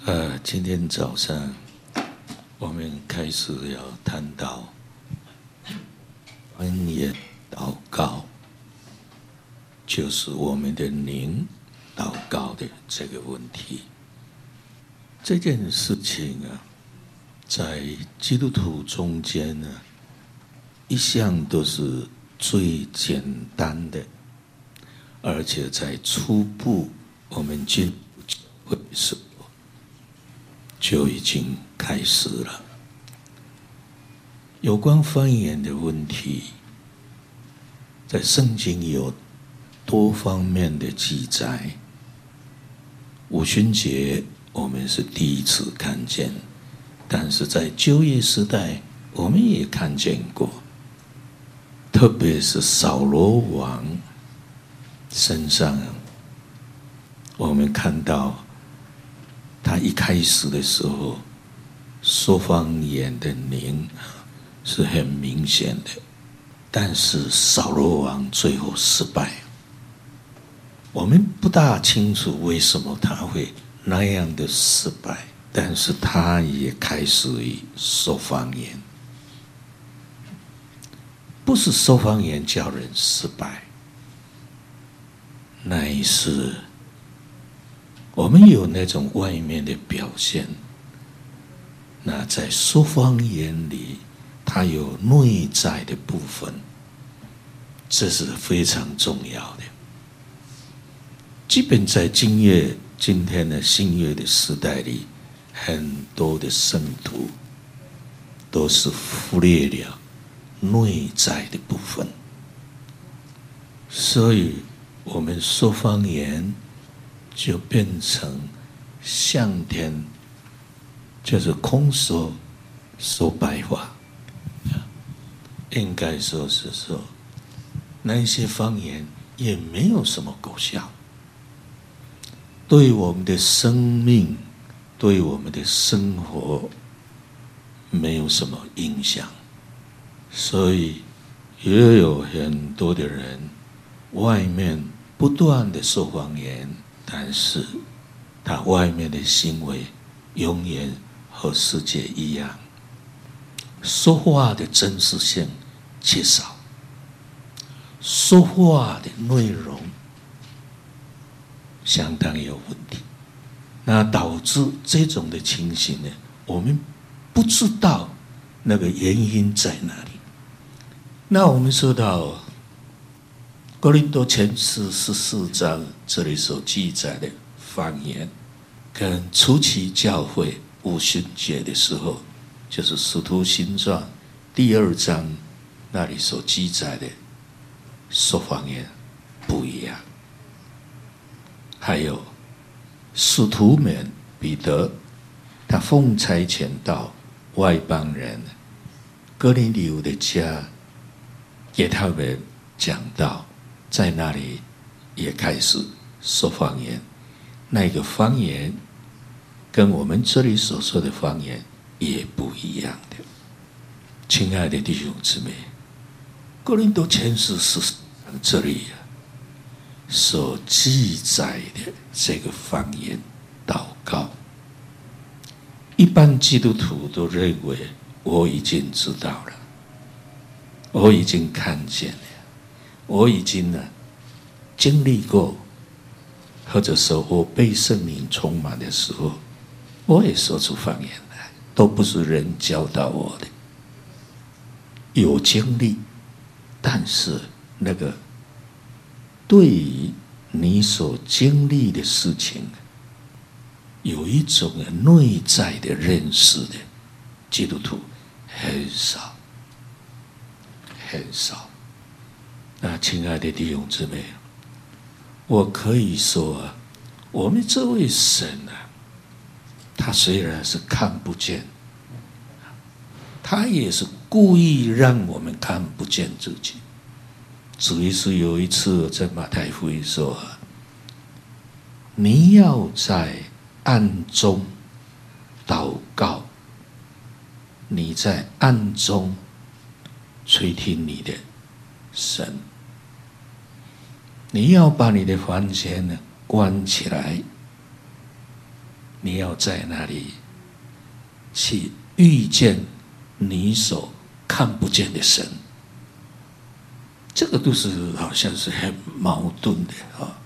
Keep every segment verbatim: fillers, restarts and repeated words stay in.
呃，今天早上我们开始要谈到方言祷告，就是我们的灵祷告的这个问题。这件事情啊，在基督徒中间呢，一向都是最简单的，而且在初步我们进入教会的时候就已经开始了。有关方言的问题，在圣经有多方面的记载。五旬节我们是第一次看见，但是在旧约时代我们也看见过，特别是扫罗王身上，我们看到他一开始的时候说方言的灵是很明显的，但是扫罗王最后失败。我们不大清楚为什么他会那样的失败，但是他也开始于说方言。不是说方言叫人失败，乃是我们有那种外面的表现，那在说方言里它有内在的部分，这是非常重要的。基本在今月今天的新约的时代里，很多的圣徒都是忽略了内在的部分，所以我们说方言就变成向天，就是空说，说白话。应该说是说，那一些方言也没有什么果效，对我们的生命，对我们的生活没有什么影响。所以也有很多的人外面不断的说方言，但是他外面的行为永远和世界一样，说话的真实性缺少，说话的内容相当有问题，那导致这种的情形呢，我们不知道那个原因在哪里。那我们说到哥林多前书十四章这里所记载的方言，跟初期教会五旬节的时候，就是使徒行传第二章那里所记载的说方言不一样。还有使徒们彼得，他奉差遣到外邦人哥林流的家，给他们讲道，在那里也开始说方言。那个方言跟我们这里所说的方言也不一样的。亲爱的弟兄姊妹，哥林多前书是这里所记载的这个方言祷告，一般基督徒都认为我已经知道了，我已经看见了，我已经呢经历过，或者说我被圣灵充满的时候，我也说出方言来，都不是人教导我的。有经历，但是那个对于你所经历的事情有一种内在的认识的基督徒很少很少。那亲爱的弟兄姊妹，我可以说啊，我们这位神啊，他虽然是看不见，他也是故意让我们看不见自己。主耶稣有一次在马太福音说，你要在暗中祷告，你在暗中垂听你的神，你要把你的房间呢关起来， 你要在那里去遇见你所看不见的神。这个都是好像是很矛盾的啊。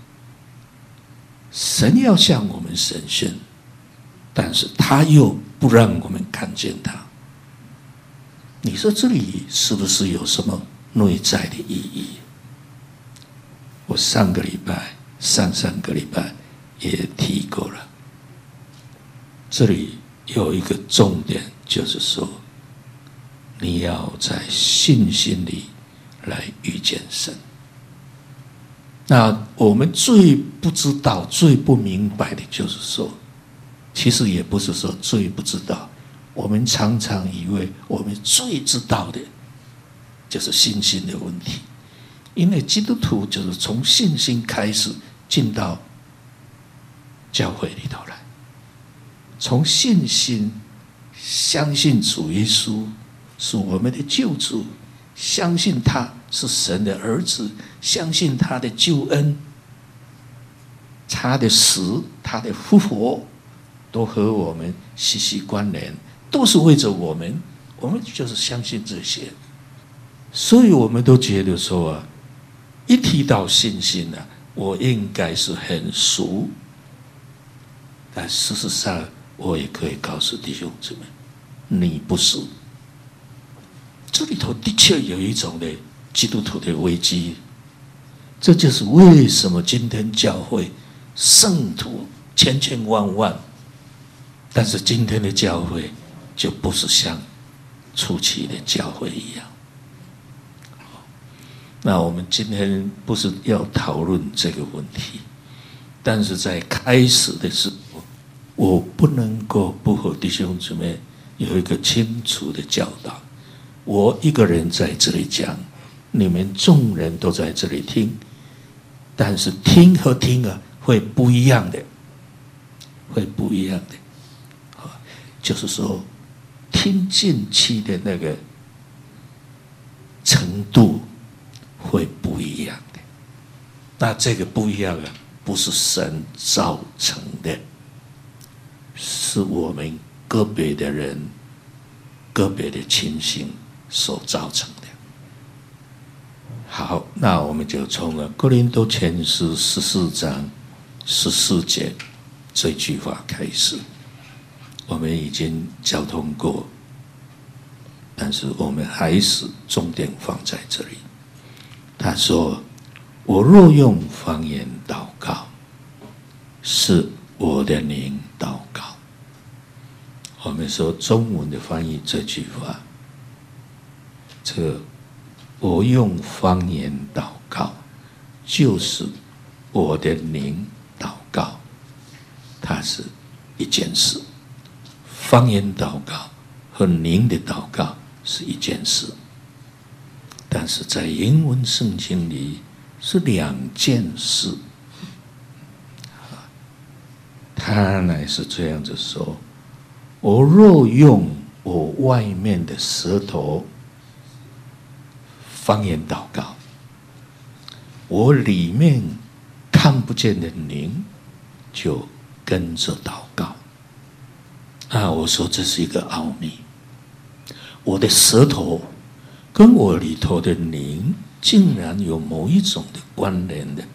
神要向我们显现，但是他又不让我们看见他。你说这里是不是有什么内在的意义？我上个礼拜、上上个礼拜也提过了。这里有一个重点，就是说，你要在信心里来遇见神。那我们最不知道、最不明白的，就是说，其实也不是说最不知道，我们常常以为我们最知道的，就是信心的问题。因为基督徒就是从信心开始进到教会里头来，从信心相信主耶稣是我们的救主，相信他是神的儿子，相信他的救恩，他的死，他的复活，都和我们息息关联，都是为着我们，我们就是相信这些。所以我们都觉得说啊，一提到信心啊，我应该是很熟。但事实上，我也可以告诉弟兄姊妹，你不是。这里头的确有一种的基督徒的危机，这就是为什么今天教会圣徒千千万万，但是今天的教会就不是像初期的教会一样。那我们今天不是要讨论这个问题，但是在开始的时候，我不能够不和弟兄姊妹有一个清楚的教导。我一个人在这里讲，你们众人都在这里听，但是听和听啊会不一样的，会不一样的。就是说，听进去的那个程度会不一样的。那这个不一样啊，不是神造成的，是我们个别的人、个别的情形所造成的。好，那我们就从了哥林多前书十四章十四节这句话开始。我们已经交通过，但是我们还是重点放在这里。他说：“我若用方言祷告，是我的灵祷告。”我们说中文的翻译这句话，这个我用方言祷告，就是我的灵祷告，它是一件事。方言祷告和灵的祷告是一件事，但是在英文圣经里是两件事。他乃是这样子说：我若用我外面的舌头方言祷告，我里面看不见的灵就跟着祷告。啊，我说这是一个奥秘，我的舌头跟我里头的灵竟然有某一种的关联的。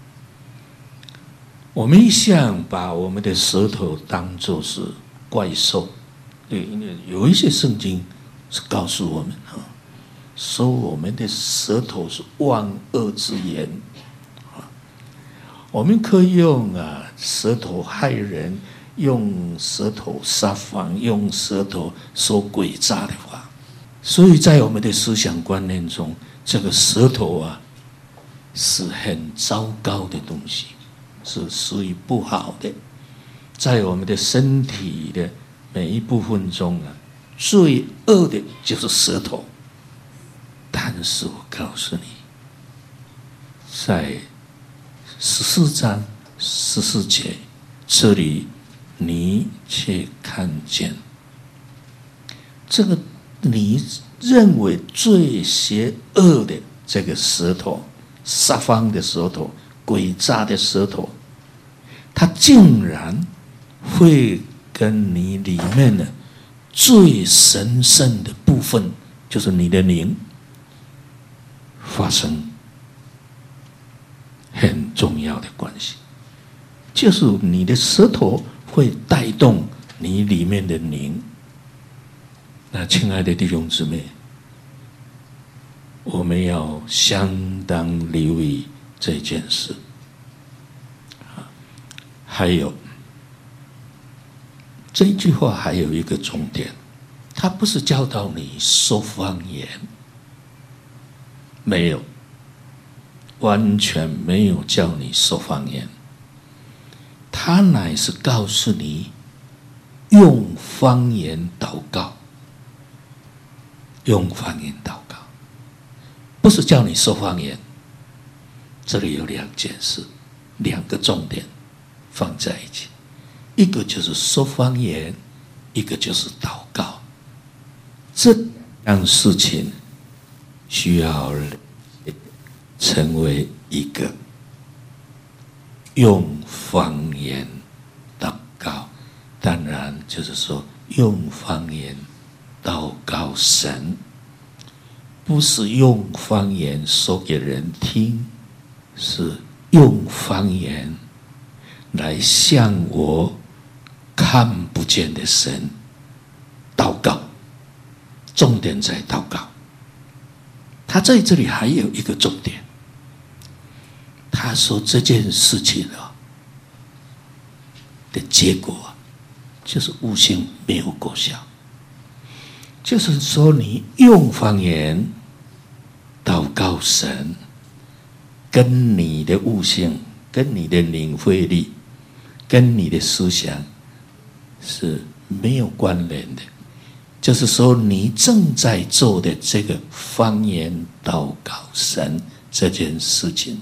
我们一向把我们的舌头当作是怪兽，对，有一些圣经是告诉我们啊，说我们的舌头是万恶之源啊，我们可以用啊舌头害人，用舌头撒谎，用舌头说诡诈的话。所以在我们的思想观念中，这个舌头啊是很糟糕的东西，是属于不好的。在我们的身体的每一部分中啊，最恶的就是舌头。但是我告诉你，在十四章十四节这里，你却看见这个你认为最邪恶的这个舌头，撒谎的舌头，诡诈的舌头，它竟然会跟你里面的最神圣的部分，就是你的灵，发生很重要的关系。就是你的舌头会带动你里面的灵。那亲爱的弟兄姊妹，我们要相当留意这件事。还有这句话还有一个重点，它不是教导你说方言，没有，完全没有叫你说方言，它乃是告诉你用方言祷告，用方言祷告，不是叫你说方言。这里有两件事，两个重点放在一起，一个就是说方言，一个就是祷告。这样事情需要成为一个用方言祷告，当然就是说用方言祷告神，不是用方言说给人听，是用方言来向我看不见的神祷告。重点在祷告。他在这里还有一个重点，他说这件事情啊的结果就是悟性没有果效。就是说你用方言祷告神，跟你的悟性，跟你的领会力，跟你的思想是没有关联的。就是说你正在做的这个方言祷告神这件事情，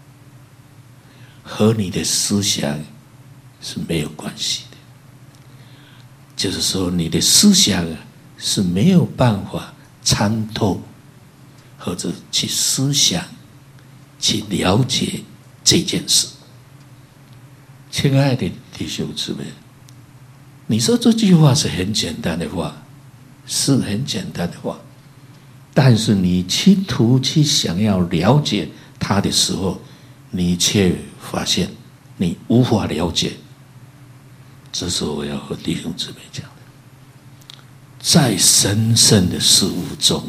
和你的思想是没有关系的。就是说你的思想是没有办法参透或者去思想去了解这件事。亲爱的弟兄姊妹，你说这句话是很简单的话，是很简单的话，但是你企图去想要了解它的时候，你却发现你无法了解。这是我要和弟兄姊妹讲的。在神圣的事物中，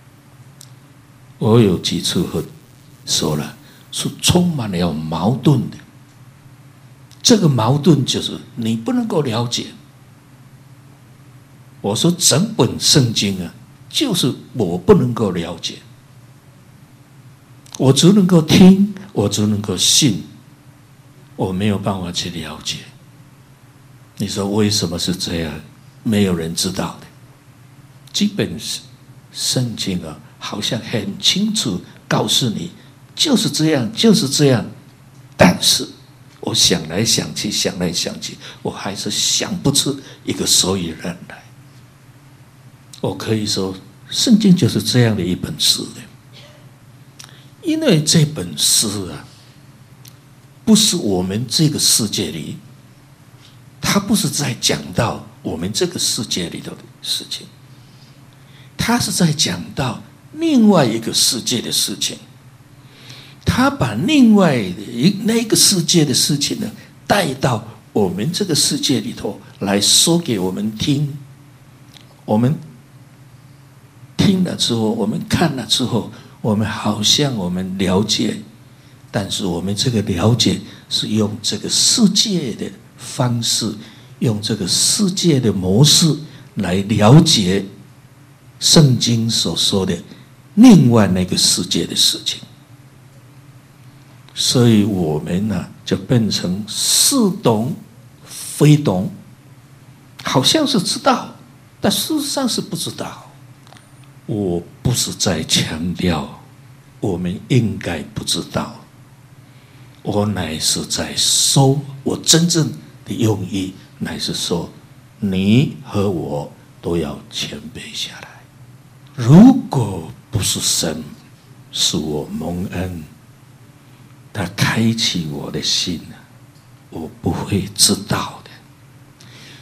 我有几次和说了，是充满了矛盾的。这个矛盾就是你不能够了解。我说整本圣经啊，就是我不能够了解，我只能够听，我只能够信，我没有办法去了解。你说为什么是这样？没有人知道的。基本圣经啊，好像很清楚告诉你，就是这样，就是这样。但是我想来想去，想来想去，我还是想不出一个所以然来。我可以说，圣经就是这样的一本书的，因为这本书啊，不是我们这个世界里，它不是在讲到我们这个世界里头的事情，它是在讲到另外一个世界的事情。他把另外一那个世界的事情呢，带到我们这个世界里头来说给我们听。我们听了之后，我们看了之后，我们好像我们了解，但是我们这个了解是用这个世界的方式，用这个世界的模式来了解圣经所说的另外那个世界的事情。所以我们呢、啊，就变成似懂非懂，好像是知道，但事实上是不知道。我不是在强调我们应该不知道，我乃是在说，我真正的用意乃是说，你和我都要谦卑下来。如果不是神，是我蒙恩，他开启我的心，我不会知道的。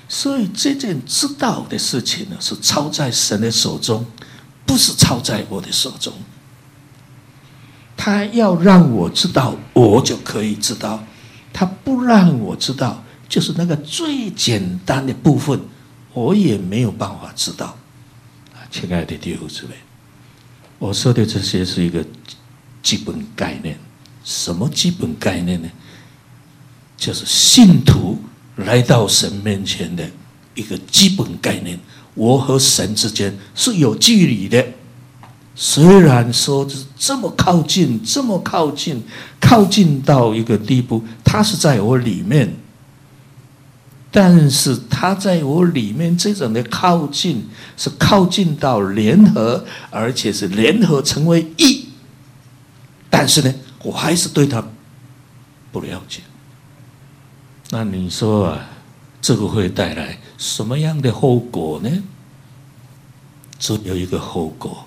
所以这件知道的事情呢，是操在神的手中，不是操在我的手中。他要让我知道，我就可以知道；他不让我知道，就是那个最简单的部分，我也没有办法知道。亲爱的弟兄姊妹，我说的这些是一个基本概念。什么基本概念呢？就是信徒来到神面前的一个基本概念。我和神之间是有距离的，虽然说是这么靠近，这么靠近，靠近到一个地步，他是在我里面，但是他在我里面这种的靠近，是靠近到联合，而且是联合成为一。但是呢，我还是对他不了解。那你说啊，这个会带来什么样的后果呢？只有一个后果，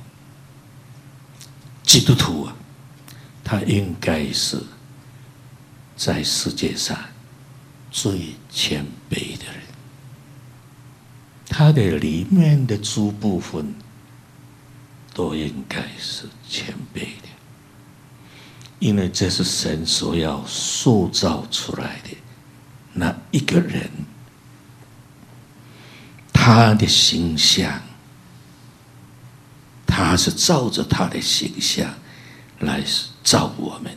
基督徒啊，他应该是在世界上最谦卑的人，他的里面的诸部分都应该是谦卑的，因为这是神所要塑造出来的那一个人，他的形象，他是照着他的形象来造我们。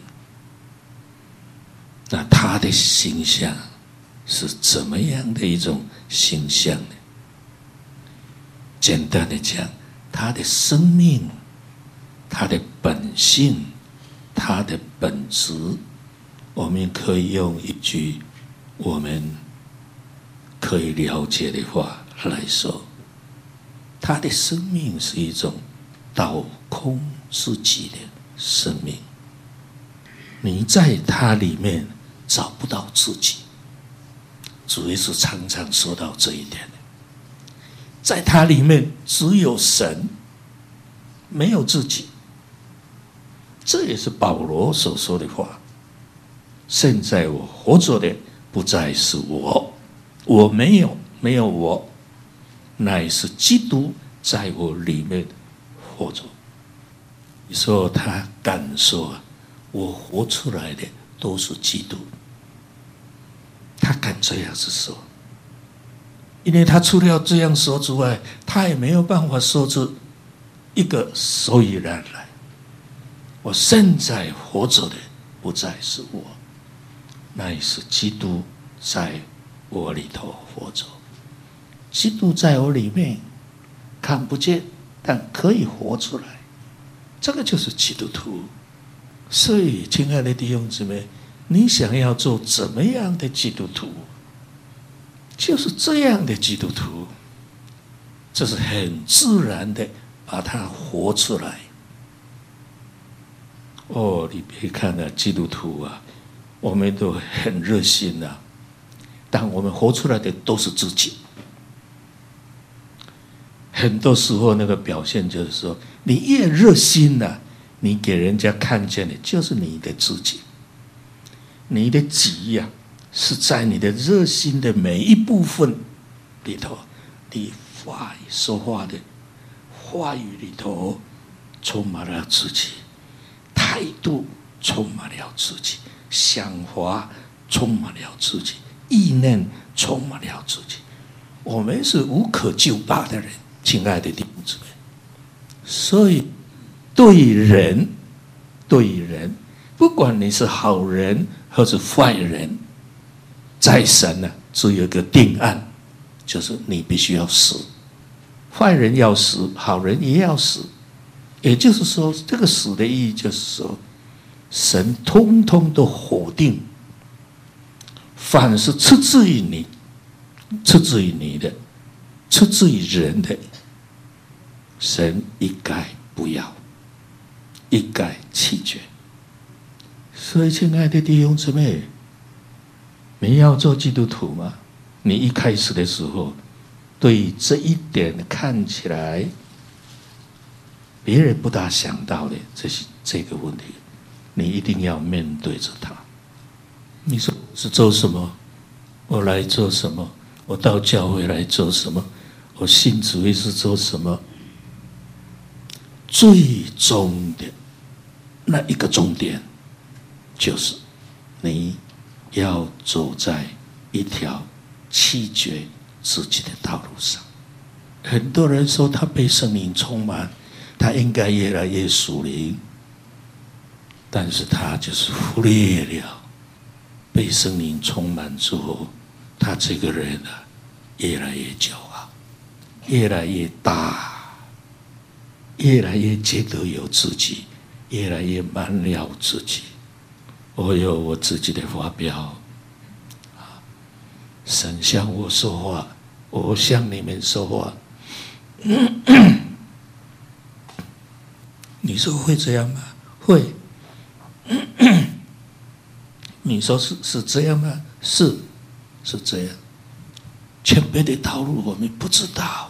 那他的形象是怎么样的一种形象呢？简单的讲，他的生命，他的本性，他的本质，我们可以用一句我们可以了解的话来说，他的生命是一种倒空自己的生命。你在他里面找不到自己，主耶稣常常说到这一点的。在他里面只有神，没有自己。这也是保罗所说的话。现在我活着的不再是我，我没有没有我，乃是基督在我里面活着。你说他敢说我活出来的都是基督，他敢这样子说，因为他除了这样说之外，他也没有办法说出一个所以然来。我现在活着的不再是我，乃是基督在我里头活着。基督在我里面看不见，但可以活出来，这个就是基督徒。所以亲爱的弟兄姊妹，你想要做怎么样的基督徒，就是这样的基督徒，这是很自然的把它活出来。哦，你别看啊，基督徒啊，我们都很热心啊，但我们活出来的都是自己。很多时候那个表现就是说，你越热心啊，你给人家看见的就是你的自己。你的己呀、啊，是在你的热心的每一部分里头，你话语说话的话语里头充满了自己，态度充满了自己，想法充满了自己，意念充满了自己。我们是无可救拔的人，亲爱的弟兄姊妹。所以对人，对人，不管你是好人或是坏人，在神呢、啊，只有一个定案，就是你必须要死。坏人要死，好人也要死。也就是说，这个死的意义就是说，神通通都否定，凡是出自于你、出自于你的、出自于人的，神一概不要，一概弃绝。所以，亲爱的弟兄姊妹，你要做基督徒吗？你一开始的时候，对这一点看起来别人不大想到的这些这个问题，你一定要面对着它。你说是做什么？我来做什么？ 我到教会来做什么？我信主义是做什么？最终的那一个终点，就是你要走在一条弃绝自己的道路上。很多人说他被圣灵充满，他应该越来越属灵，但是他就是忽略了被圣灵充满之后，他这个人啊，越来越骄傲，越来越大，越来越觉得有自己，越来越满了自己。我有我自己的发表，神向我说话，我向你们说话。你说会这样吗？会。你说是是这样吗？是，是这样。前面的道路我们不知道，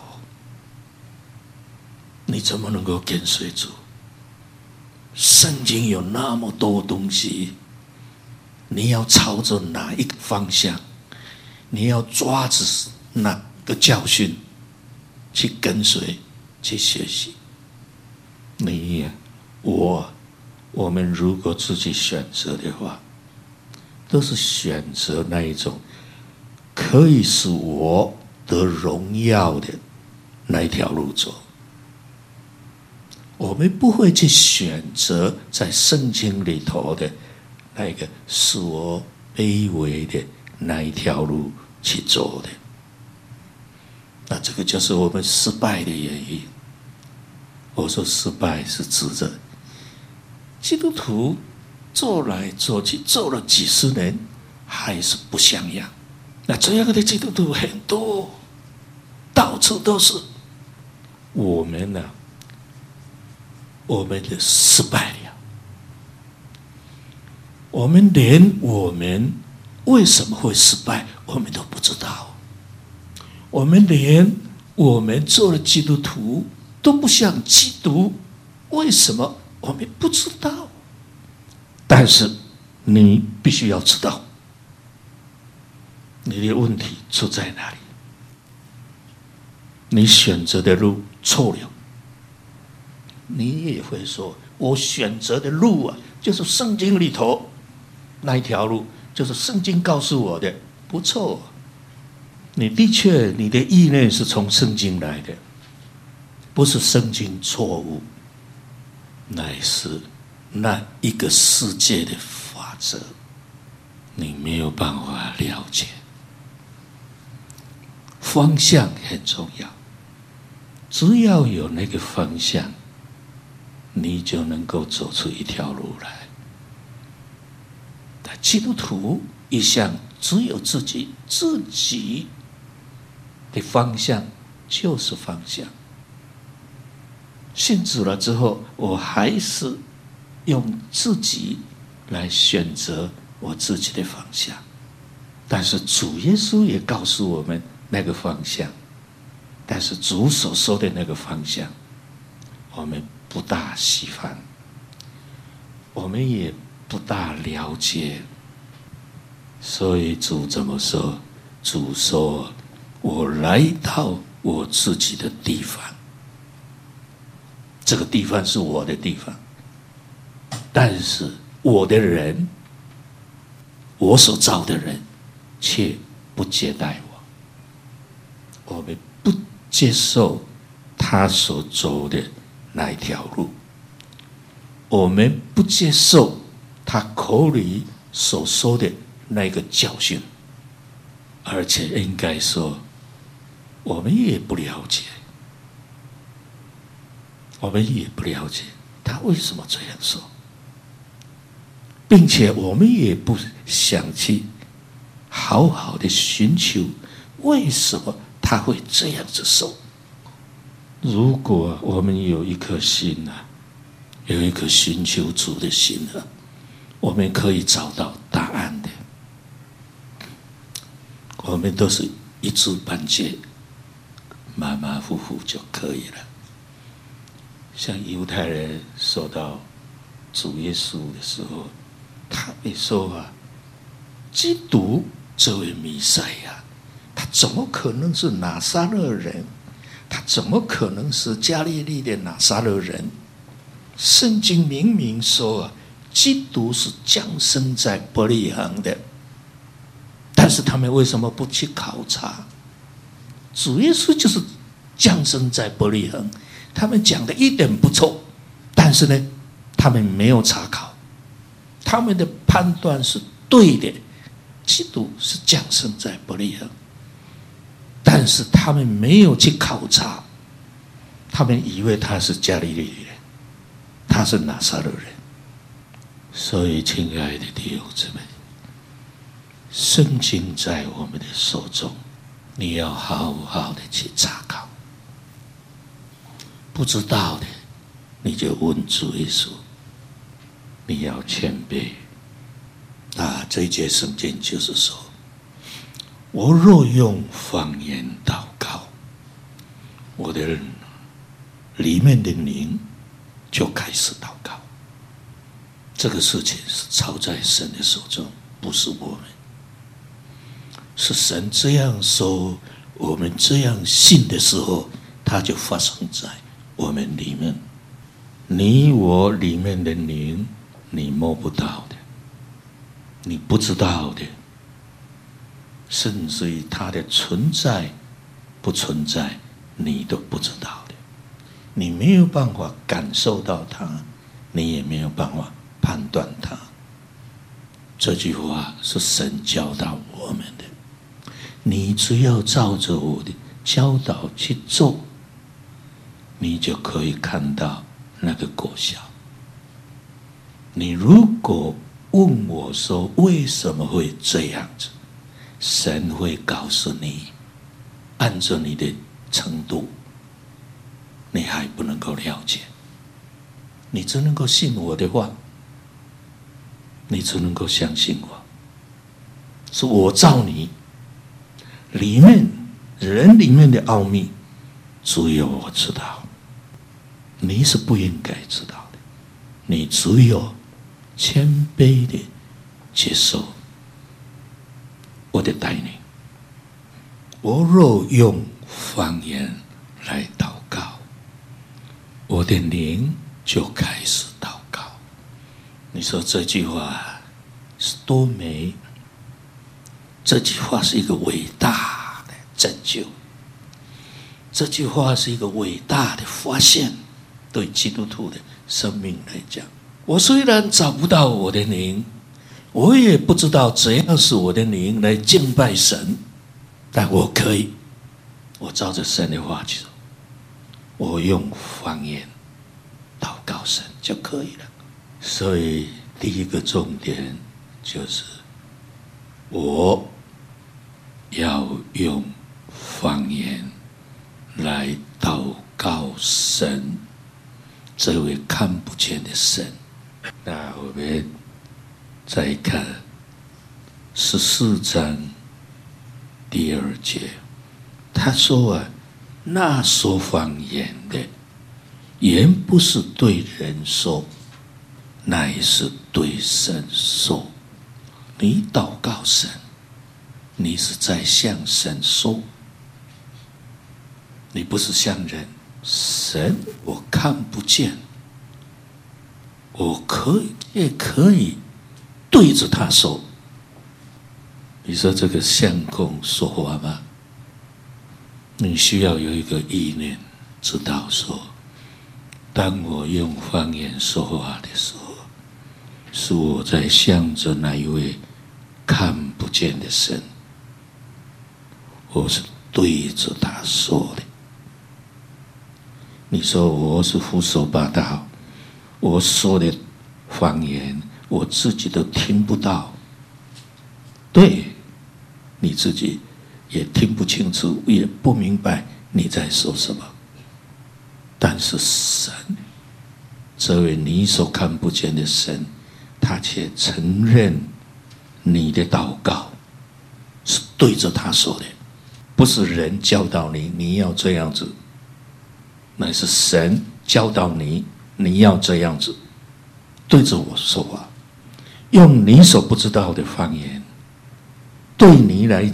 你怎么能够跟随主？圣经有那么多东西，你要朝着哪一个方向？你要抓着哪个教训去跟随、去学习？你、我、我们如果自己选择的话，都是选择那一种可以使我得荣耀的那一条路走。我们不会去选择在圣经里头的那一个使我卑微的那一条路去走的。那这个就是我们失败的原因。我说失败是指着基督徒做来做去，做了几十年还是不像样。那这样的基督徒很多，到处都是。我们呢、啊，我们的失败了，我们连我们为什么会失败，我们都不知道。我们连我们做了基督徒都不像基督，为什么我们不知道？但是你必须要知道，你的问题出在哪里？你选择的路错了，你也会说，我选择的路啊，就是圣经里头那一条路，就是圣经告诉我的，不错。你的确，你的意念是从圣经来的，不是圣经错误，乃是那一个世界的法则，你没有办法了解。方向很重要，只要有那个方向，你就能够走出一条路来。但基督徒一向只有自己自己的方向，就是方向。信主了之后，我还是用自己来选择我自己的方向，但是主耶稣也告诉我们那个方向，但是主所说的那个方向，我们不大喜欢，我们也不大了解。所以主怎么说？主说：“我来到我自己的地方，这个地方是我的地方，但是我的人，我所造的人，却不接待我。我们不接受他所走的那一条路，我们不接受他口里所说的那个教训，而且应该说，我们也不了解，我们也不了解他为什么这样说，并且我们也不想去好好的寻求为什么他会这样子说。如果我们有一颗心啊，有一颗寻求主的心啊，我们可以找到答案的。我们都是一知半解，马马虎虎就可以了。像犹太人说到主耶稣的时候，他会说啊，基督这位弥赛亚他怎么可能是拿撒勒人？他怎么可能是加利利的拿撒勒人？圣经明明说啊，基督是降生在伯利恒的，但是他们为什么不去考察？主耶稣就是降生在伯利恒，他们讲的一点不错，但是呢，他们没有查考，他们的判断是对的，基督是降生在伯利恒，但是他们没有去考察，他们以为他是加利利人，他是拿撒勒人。所以，亲爱的弟兄姊妹，圣经在我们的手中，你要好好的去查考。不知道的，你就问主耶稣。你要谦卑。啊，这一节圣经就是说，我若用方言祷告，我的里面的灵就开始祷告。这个事情是操在神的手中，不是我们。是神这样说，我们这样信的时候，它就发生在我们里面。你我里面的灵，你摸不到的，你不知道的，甚至于它的存在不存在，你都不知道的。你没有办法感受到它，你也没有办法判断它。这句话是神教导我们的，你只要照着我的教导去做，你就可以看到那个果效。你如果问我说为什么会这样子，神会告诉你，按照你的程度，你还不能够了解，你只能够信我的话，你只能够相信我，是我造你，里面人里面的奥秘只有我知道，你是不应该知道的。你只有谦卑的接受我的带领。我若用方言来祷告，我的灵就开始祷告。你说这句话是多美？这句话是一个伟大的拯救，这句话是一个伟大的发现。对基督徒的生命来讲，我虽然找不到我的灵，我也不知道怎样是我的灵来敬拜神，但我可以，我照着神的话去做，我用方言祷告神就可以了。所以第一个重点就是我要用方言来祷告神，这位看不见的神。那我们再看十四章第二节，他说啊，那说方言的原不是对人说，乃是对神说。你祷告神，你是在向神说，你不是向人。神我看不见，我可以也可以对着他说。你说这个相公说话吗？你需要有一个意念，知道说，当我用方言说话的时候，是我在向着那一位看不见的神，我是对着他说的。你说我是胡说八道，我说的方言我自己都听不到，对，你自己也听不清楚，也不明白你在说什么。但是神，这位你所看不见的神，他却承认你的祷告是对着他说的，不是人教导你你要这样子，乃是神教导你你要这样子对着我说话，用你所不知道的方言，对你来讲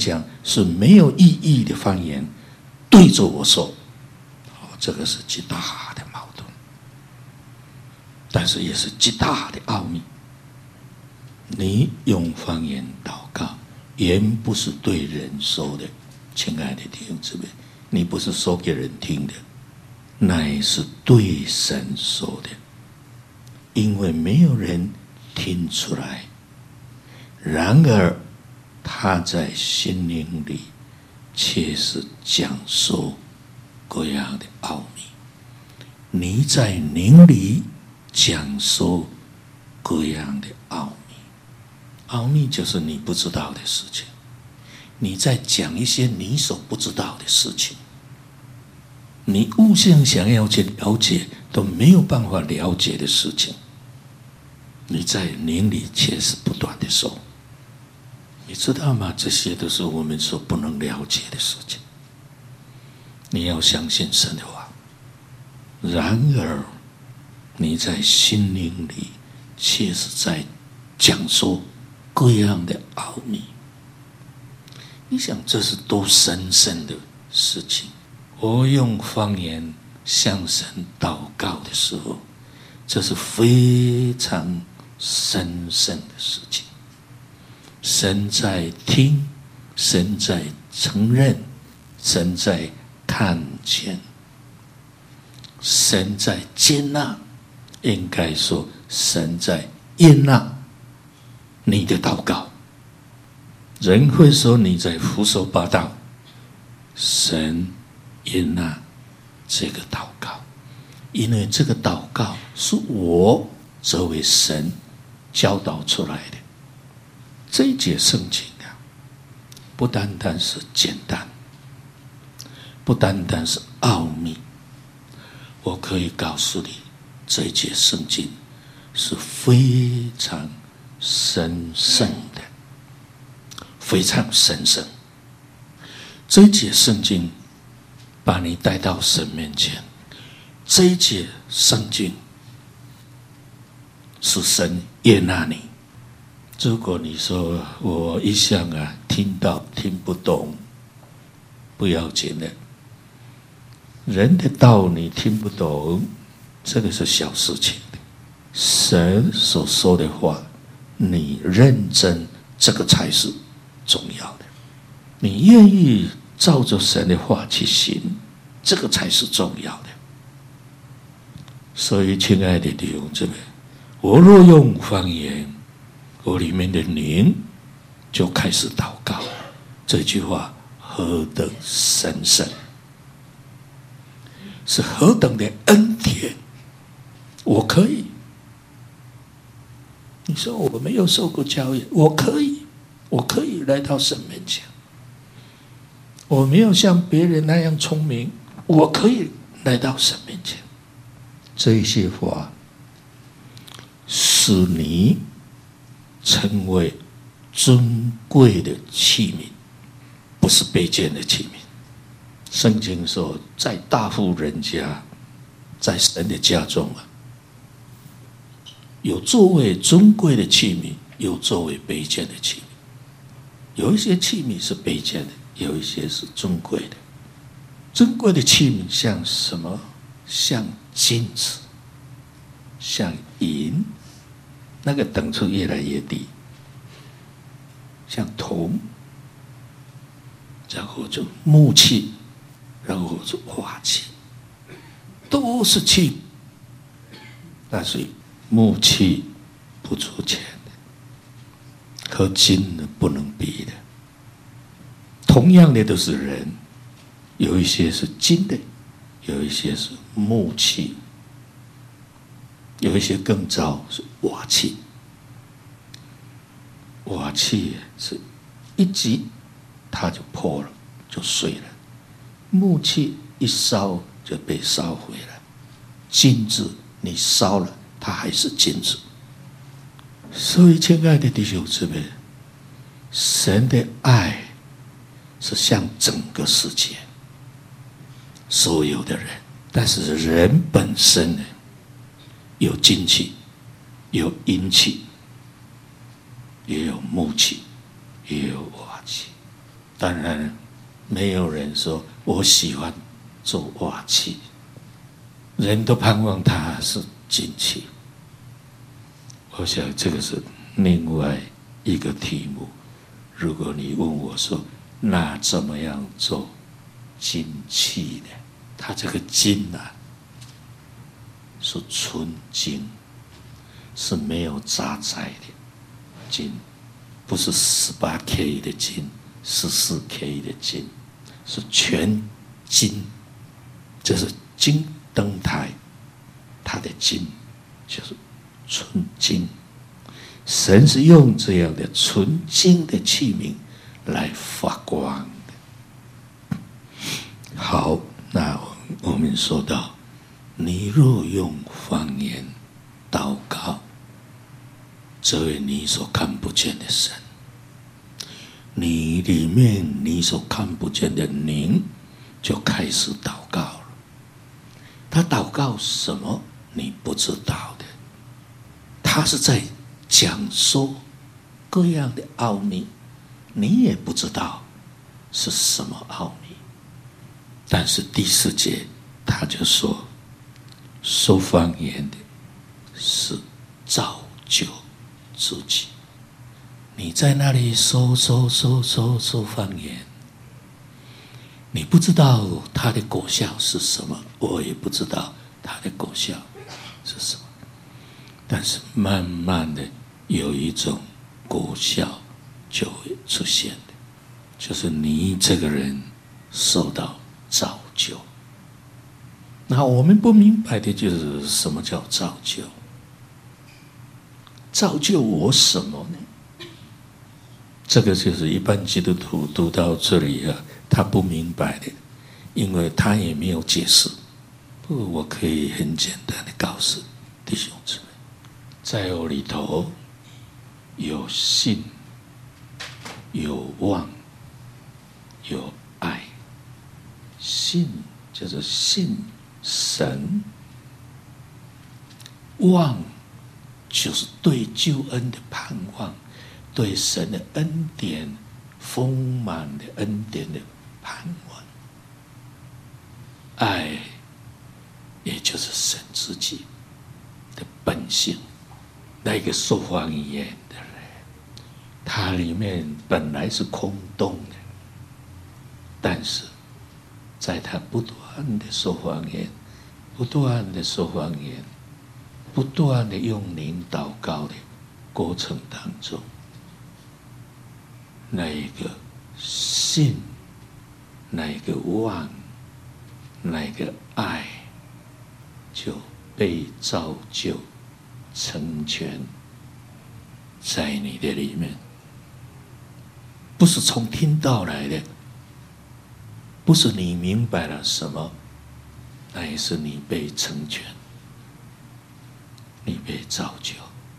是没有意义的方言对着我说，这个是极大的矛盾，但是也是极大的奥秘。你用方言祷告，原不是对人说的，亲爱的弟兄姊妹，你不是说给人听的，乃是对神说的，因为没有人听出来。然而他在心灵里却是讲述各样的奥秘。你在灵里讲述各样的奥秘，奥秘就是你不知道的事情，你在讲一些你所不知道的事情，你悟性想要去了解都没有办法了解的事情，你在灵里却是不断的说。你知道吗？这些都是我们所不能了解的事情。你要相信神的话，然而你在心灵里却是在讲述各样的奥秘。你想这是多神圣的事情。我用方言向神祷告的时候，这是非常神圣的事情。神在听，神在承认，神在看见，神在接纳，应该说神在悦纳你的祷告。人会说你在胡说八道，神悦纳这个祷告，因为这个祷告是我作为神教导出来的。这一节圣经啊，不单单是简单，不单单是奥秘，我可以告诉你，这一节圣经是非常神圣的，非常神圣。这一节圣经把你带到神面前，这一节圣经是神悦纳你。如果你说我一向啊听到听不懂，不要紧的，人的道你听不懂，这个是小事情的。神所说的话，你认真，这个才是重要的。你愿意照着神的话去行，这个才是重要的。所以，亲爱的弟兄姊妹，我若用方言，我里面的灵就开始祷告。这句话何等神圣，是何等的恩典！我可以，你说我没有受过教育，我可以，我可以来到神面前。我没有像别人那样聪明，我可以来到神面前。这些话使你成为尊贵的器皿，不是卑贱的器皿。圣经说，在大户人家，在神的家中啊，有作为尊贵的器皿，有作为卑贱的器皿。有一些器皿是卑贱的，有一些是尊贵的。尊贵的器皿像什么？像金子，像银，那个等次越来越低，像铜，然后就木器，然后就瓦器，都是器，但是木器不值钱的，和金的不能比的。同样的都是人，有一些是金的，有一些是木器，有一些更糟是瓦器。瓦器是一击它就破了，就碎了；木器一烧就被烧毁了。金子你烧了，它还是金子。所以，亲爱的弟兄姊妹，神的爱是向整个世界所有的人，但是人本身呢，有金器，有银器，也有木器，也有瓦器。 当然，没有人说我喜欢做瓦器，人都盼望它是金器。我想这个是另外一个题目。如果你问我说，那怎么样做金器呢？它这个金啊，是纯金，是没有杂质的金，不是十八 K 的金，十四 K 的金，是全金。这是金灯台，它的金就是纯金。神是用这样的纯金的器皿来发光的。好，那我们说到，你若用方言祷告，这位你所看不见的神，你里面你所看不见的灵就开始祷告了。他祷告什么你不知道的，他是在讲说各样的奥秘，你也不知道是什么奥秘。但是第四节他就说，说方言的是造就自己。你在那里说说说说说方言，你不知道它的果效是什么，我也不知道它的果效是什么。但是慢慢的有一种果效就会出现的，就是你这个人受到造就。那我们不明白的就是什么叫造就？造就我什么呢？这个就是一般基督徒读到这里啊，他不明白的，因为他也没有解释。不过我可以很简单的告诉弟兄姊妹，在我里头有信，有望，有爱。信就是信神，望就是对救恩的盼望，对神的恩典丰满的恩典的盼望。爱也就是神自己的本性。那个说方言的人，他里面本来是空洞的，但是在他不断的说方言，不断的说方言，不断的用灵祷告的过程当中，那一个信，那一个望，那一个爱，就被造就成全在你的里面。不是从听到来的，不是你明白了什么，那也是你被成全，你被造就。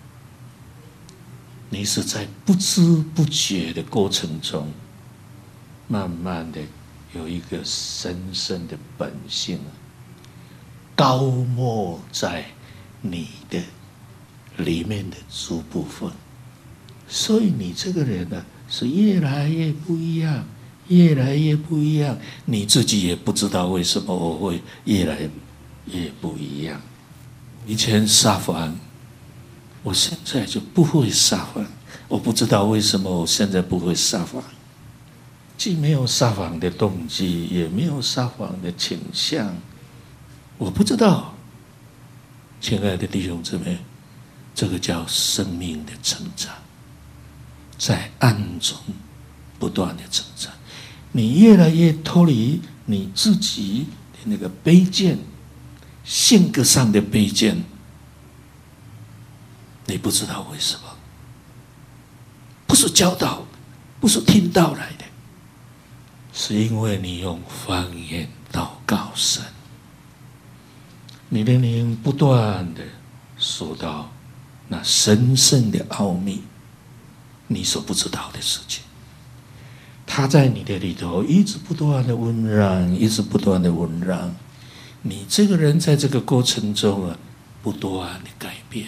你是在不知不觉的过程中，慢慢的有一个深深的本性高没在你的里面的诸部分，所以你这个人呢，是越来越不一样，越来越不一样，你自己也不知道为什么我会越来越不一样。以前撒谎，我现在就不会撒谎，我不知道为什么我现在不会撒谎，既没有撒谎的动机，也没有撒谎的倾向，我不知道。亲爱的弟兄姊妹，这个叫生命的成长，在暗中不断的成长，你越来越脱离你自己的那个卑贱，性格上的卑贱，你不知道为什么，不是教导，不是听到来的，是因为你用方言祷告神，你的灵不断的说到那神圣的奥秘，你所不知道的事情，他在你的里头一直不断的温让，一直不断的温让，你这个人在这个过程中啊，不断的改变，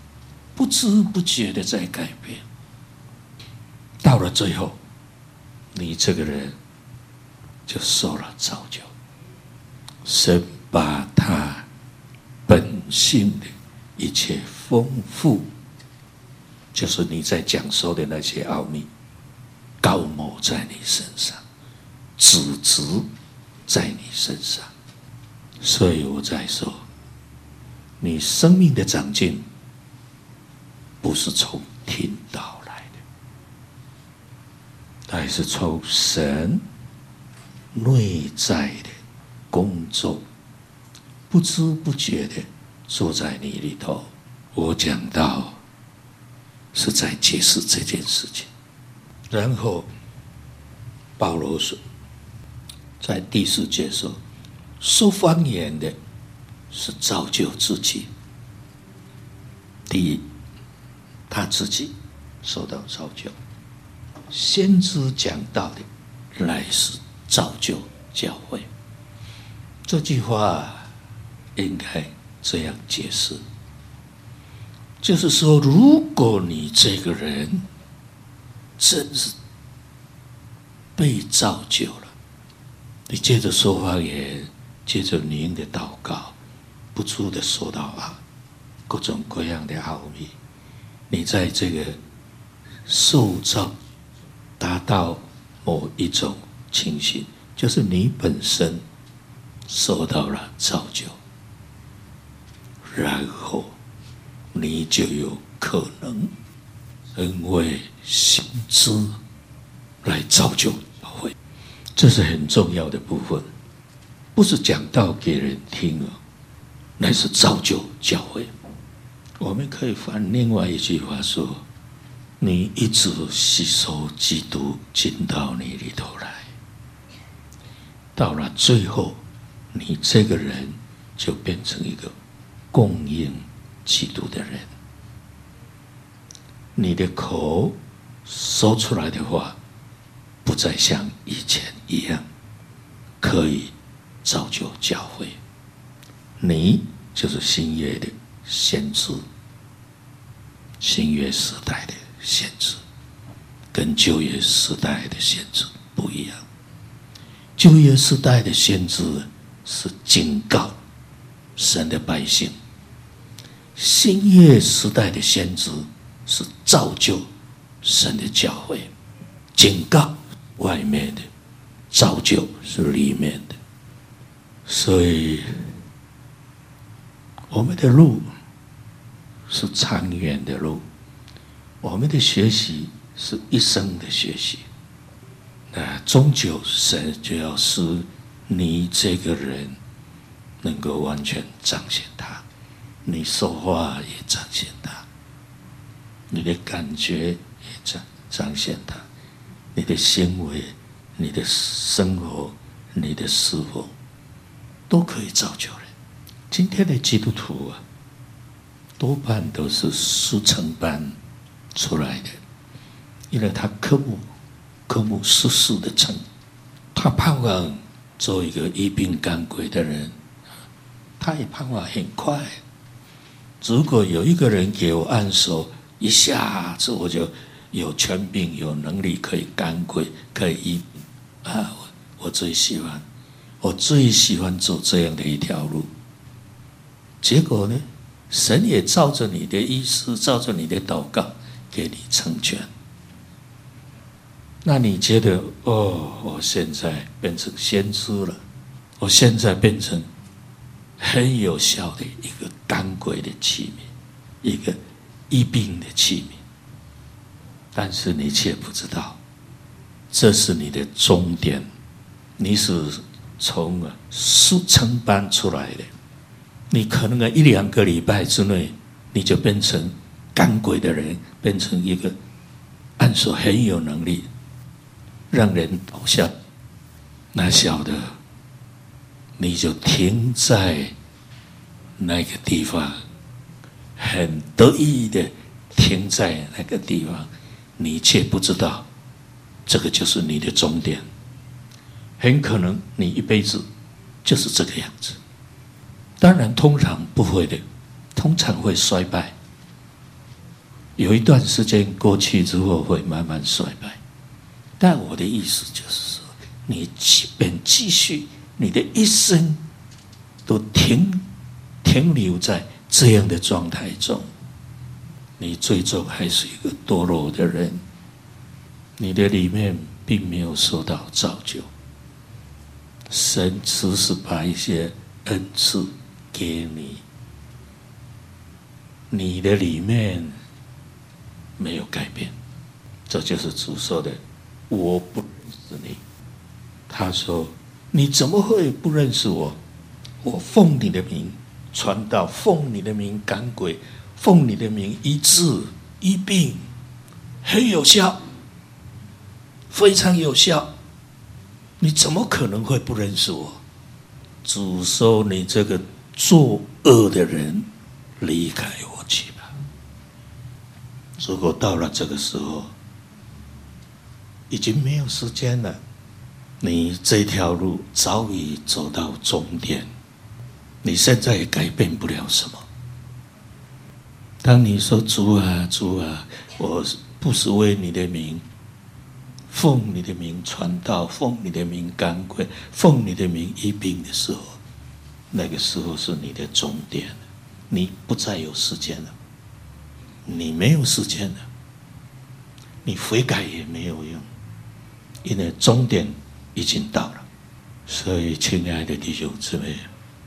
不知不觉的在改变，到了最后， 你这个人就受了造就。神把他本性的一切丰富，就是你在讲授的那些奥秘，高抹在你身上，指植在你身上。所以我在说，你生命的长进不是从听道来的，它是从神内在的工作，不知不觉的坐在你里头。我讲到是在解释这件事情。然后保罗说，在第四节说，说方言的是造就自己。第一，他自己受到造就；先知讲道的乃是造就教会。这句话应该这样解释，就是说，如果你这个人真是被造就了，你借着说方言，借着您的祷告，不住的说到啊各种各样的奥秘，你在这个受造达到某一种情形，就是你本身受到了造就，然后你就有可能因为心知来造就教会。这是很重要的部分，不是讲道给人听哦，乃是造就教会。我们可以翻另外一句话说，你一直吸收基督进到你里头来，到了最后你这个人就变成一个供应基督的人。你的口说出来的话不再像以前一样可以造就教会。你就是新约的先知，新约时代的先知跟旧约时代的先知不一样。旧约时代的先知是警告神的百姓，新约时代的先知是造就神的教会。警告外面的，造就是里面的。所以我们的路是长远的路，我们的学习是一生的学习。那终究神就要使你这个人能够完全彰显他，你说话也彰显他，你的感觉也彰彰显他，你的行为、你的生活、你的侍奉都可以造就人。今天的基督徒啊，多半都是速成班出来的，因为他科目科目实事的成，他盼望做一个一并赶鬼的人，他也盼望很快。如果有一个人给我按手，一下子我就有权柄、有能力可以赶鬼，可以医啊！我我最喜欢，我最喜欢走这样的一条路。结果呢，神也照着你的意思，照着你的祷告，给你成全。那你觉得，哦，我现在变成先知了，我现在变成很有效的一个赶鬼的器皿，一个医病的器皿。但是你却不知道，这是你的终点。你是从速成班出来的，你可能一两个礼拜之内，你就变成赶鬼的人，变成一个按手很有能力，让人倒下。那晓得，你就停在那个地方，很得意的停在那个地方，你却不知道，这个就是你的终点。很可能你一辈子就是这个样子。当然通常不会的，通常会衰败，有一段时间过去之后会慢慢衰败。 但我的意思就是说，你即便继续，你的一生都停停留在这样的状态中，你最终还是一个堕落的人，你的里面并没有受到造就。神只是把一些恩赐给你，你的里面没有改变，这就是主说的我不认识你。他说你怎么会不认识我？我奉你的名传道，奉你的名赶鬼，奉你的名医治医病，很有效，非常有效，你怎么可能会不认识我？主说你这个作恶的人，离开我去吧。如果到了这个时候已经没有时间了，你这条路早已走到终点，你现在也改变不了什么。当你说主啊主啊，我不是为你的名，奉你的名传道，奉你的名赶鬼，奉你的名医病的时候，那个时候是你的终点，你不再有时间了，你没有时间了，你悔改也没有用，因为终点已经到了。所以亲爱的弟兄姊妹，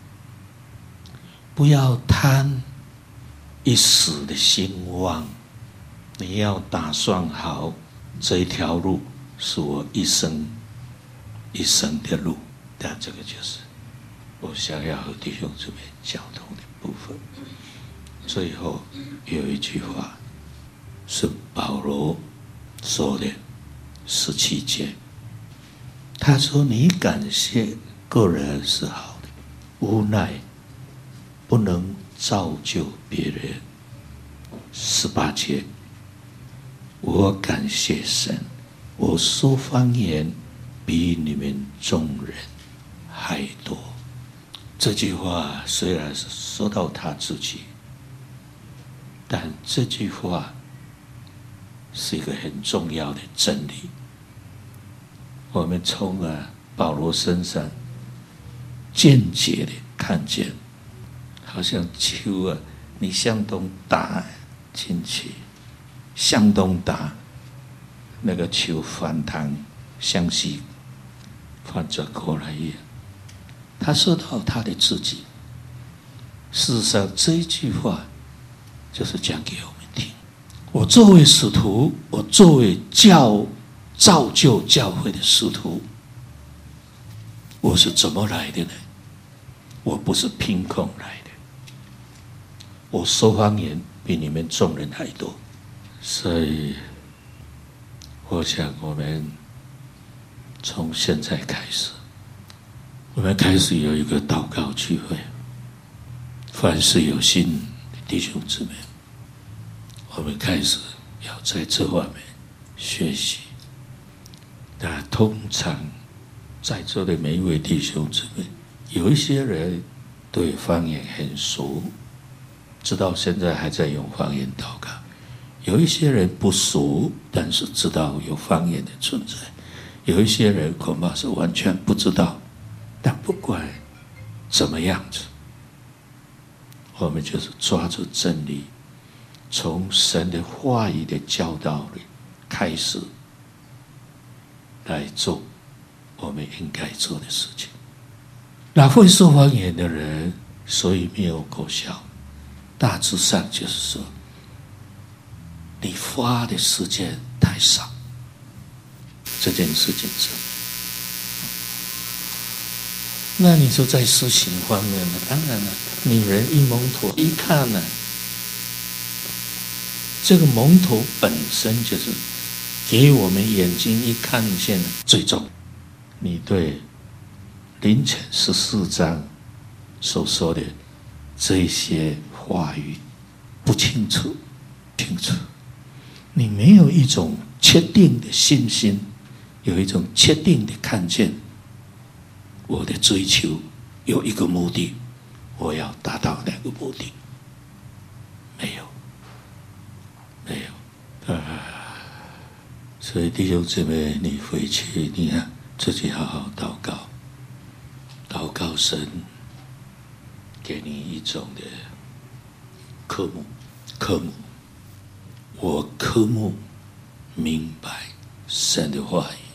不要贪一时的兴旺，你要打算好这一条路是我一生一生的路。但这个就是我想要和弟兄姊妹交通的部分。最后有一句话是保罗说的，十七节，他说你感谢个人是好的，无奈不能造就别人。十八节，我感谢神，我说方言比你们众人还多。这句话虽然是说到他自己，但这句话是一个很重要的真理。我们从啊保罗身上间接的看见，好像球啊，你向东打进去，向东打，那个球反弹向西反转过来一样。他说到他的自己，事实上这一句话就是讲给我们听。我作为使徒，我作为教造就教会的使徒，我是怎么来的呢？我不是凭空来的，我说方言比你们众人还多。所以我想我们从现在开始，我们开始有一个祷告聚会，凡是有心的弟兄姊妹，我们开始要在这方面学习。那通常在座的每一位弟兄姊妹，有一些人对方言很熟，直到现在还在用方言祷告；有一些人不熟，但是知道有方言的存在；有一些人恐怕是完全不知道。但不管怎么样子，我们就是抓住真理，从神的话语的教导里开始来做我们应该做的事情。那会说方言的人，所以没有果效，大致上就是说，你花的时间太少。这件事情上，那你说在事情方面呢？当然了，女人一蒙头一看呢，这个蒙头本身就是给我们眼睛一看见最重。你对林前十四章所说的这些话语不清楚，清楚，你没有一种确定的信心，有一种确定的看见。我的追求有一个目的，我要达到那个目的，没有，没有。呃， 所以弟兄姊妹，你回去你看自己好好祷告，祷告神给你一种的科目，科目，我科目明白神的话语，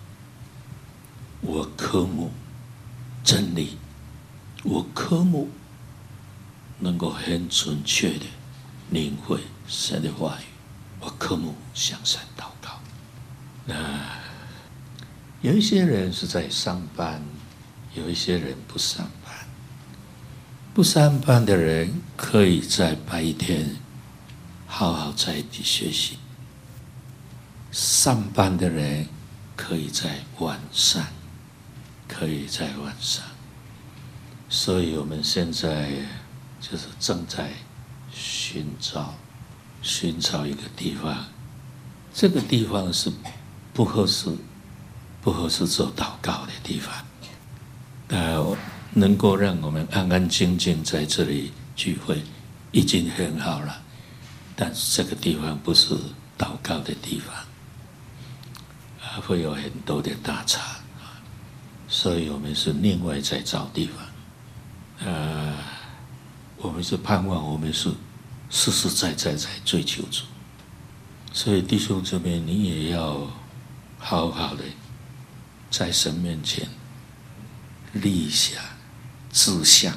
我科目真理，我科目能够很准确的领会神的话语，我科目向神祷告。那有一些人是在上班，有一些人不上班。不上班的人可以在白天好好在一起学习，上班的人可以在晚上，可以在晚上。所以我们现在就是正在寻找寻找一个地方，这个地方是不合适不合适做祷告的地方，呃，能够让我们安安静静在这里聚会已经很好了，但是这个地方不是祷告的地方，啊，会有很多的打岔，所以我们是另外在找地方，呃，我们是盼望我们是实实在在在追求主，所以弟兄姊妹，你也要好好的在神面前立下志向，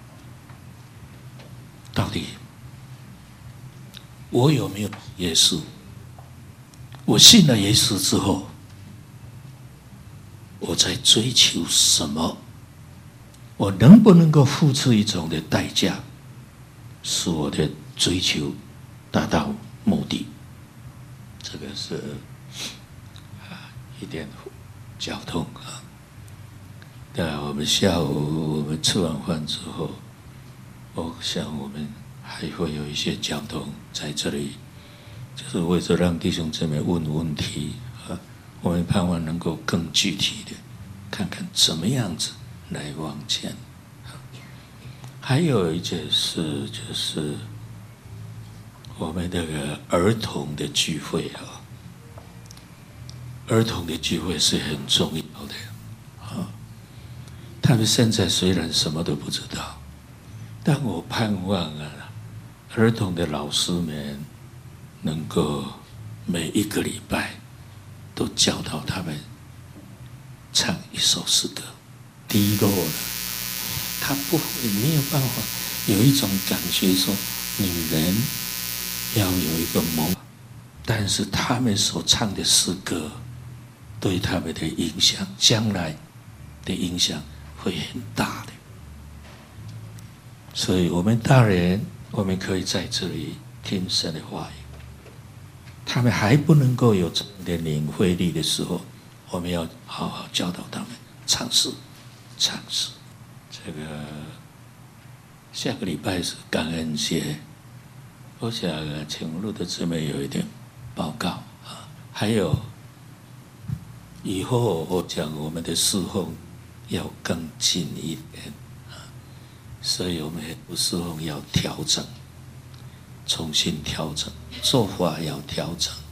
到底我有没有耶稣？我信了耶稣之后，我在追求什么？我能不能够付出一种的代价，使我的追求达到目的？这个是啊，一点交通啊。那我们下午我们吃完饭之后，我想我们还会有一些交通在这里，就是为了让弟兄姊妹问问题啊，我们盼望能够更具体的看看怎么样子来往前。还有一件事就是我们这个儿童的聚会啊，儿童的聚会是很重要的啊。他们现在虽然什么都不知道，但我盼望啊，儿童的老师们能够每一个礼拜都教导他们唱一首诗歌。第一个呢，他不会没有办法有一种感觉说女人要有一个梦，但是他们所唱的诗歌对他们的影响，将来的影响会很大的。所以我们大人，我们可以在这里听神的话语，他们还不能够有这样的领会力的时候，我们要好好教导他们唱诗唱诗。这个下个礼拜是感恩节，我想请路的姊妹有一点报告啊。还有以后我讲我们的侍奉要更近一点啊，所以我们很多侍奉要调整，重新调整做法，要调整。